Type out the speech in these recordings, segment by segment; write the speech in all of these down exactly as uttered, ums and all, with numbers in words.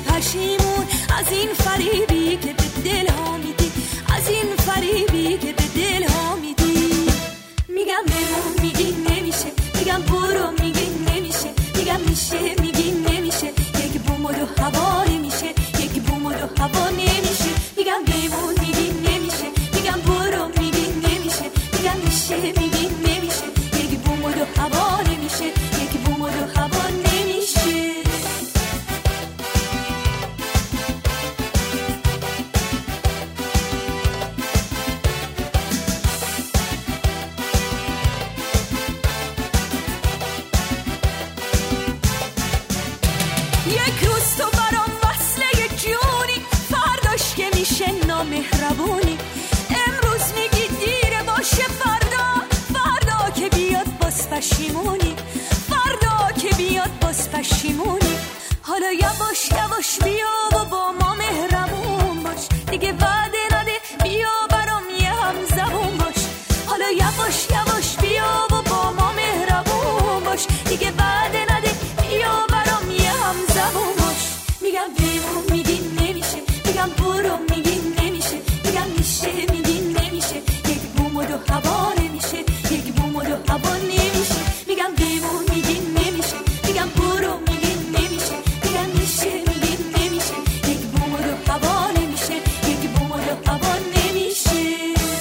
میشی پشیمون از این فریبی که به دل ها میدی، از این فریبی که به دل ها میدی. میگم بمون میگی نمیشه، میگم برو میگی نمیشه، میگم میشه میگی نمیشه، یک بوم و دو هوا نمیشه، یک بوم و دو هوا نمیشه. میگم بمون میگی نمیشه، میگم برو میگی نمیشه، میگم میشه میگی نمیشه، یک بوم و دو هوا نمیشه، یک بوم و دو هوا نمیشه. یک روز تو برام وصله جونی، فرداش که میشه نامهربونی. امروز میگی دیره باشه، فردا فردا که بیاد باز پشیمونی، فردا که بیاد باز پشیمونی. حالا یواش یواش بیا و با ما مهربون باش، دیگه وعده نده بیا برام یه هم زبون باش. حالا یواش یواش بیا و با ما مهربون باش، دیگه وعده نده بیا برام یه هم زبون باش. میگم بمون میگی نمیشه، میگم برو میگی نمیشه، میگم میشه میگی نمیشه، یک بوم و دو هوا نمیشه، یک بوم و دو هوا نمیشه. میگم بمون میگی نمیشه، میگم برو میگی نمیشه، میگم میشه میگی نمیشه، یک بوم و دو هوا نمیشه، یک بوم و دو هوا نمیشه.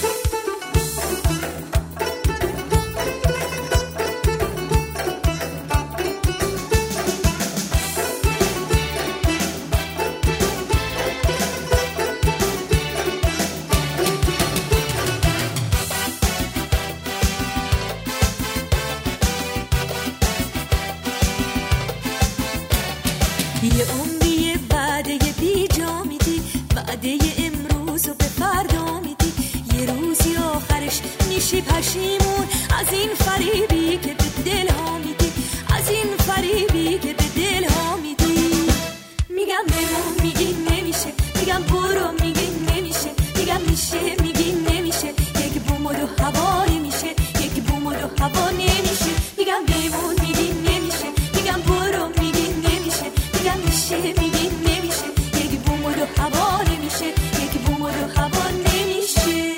یه عمری وعده بی جا میدی، وعده امروز و به فردا میدی. یه روزی آخرش میشی پشیمون از این فریبی که به دل ها میدی، از این فریبی که به دل ها میدی. میگم بمون میگی نمیشه، میگم برو میگی نمیشه، میگم میشه میگی نمیشه، یک بوم و دو هوا نمیشه، یک بوم و دو هوا نمیشه. میگم بمون میگی نمیشه، میگم برو میگی نمیشه، میگم میشه میگی نمیشه، یک بوم و دو هوا نمیشه، یک بوم و دو هوا نمیشه.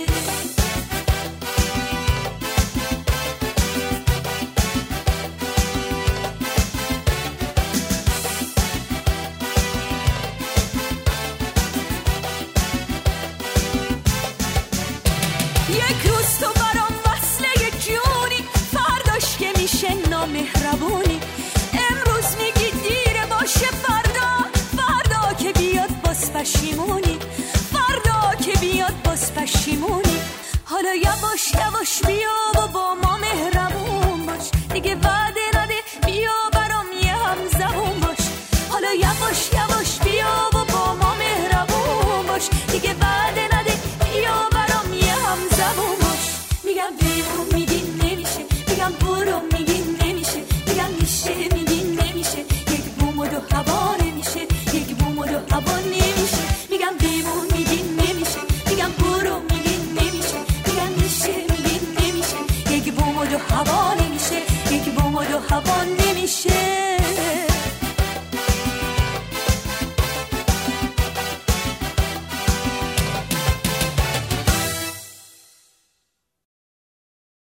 یک روز تو برام وصله جونی، فرداش که میشه نامهربونی. امروز میگی دیره باشه، فردا فردا که بیاد باز پشیمونی، فردا که بیاد باز پشیمونی. حالا یواش یواش بیا و با ما مهربون باش، دیگه وعده نده بیا برام یه هم زبون باش. حالا یواش یواش بیا و با ما مهربون باش، دیگه وعده نده بیا برام یه هم زبون باش. میگم بمون میگی نمیشه، میگم برو میگی نمیشه، میگم میشه میگی نمیشه، یک بوم و دو هوا نمیشه، یک بوم و دو هوا نمیشه. میگم بمون میگی نمیشه، میگم برو میگی نمیشه، میگم میشه میگی نمیشه، یک بوم و دو هوا نمیشه، یک بوم و دو هوا نمیشه.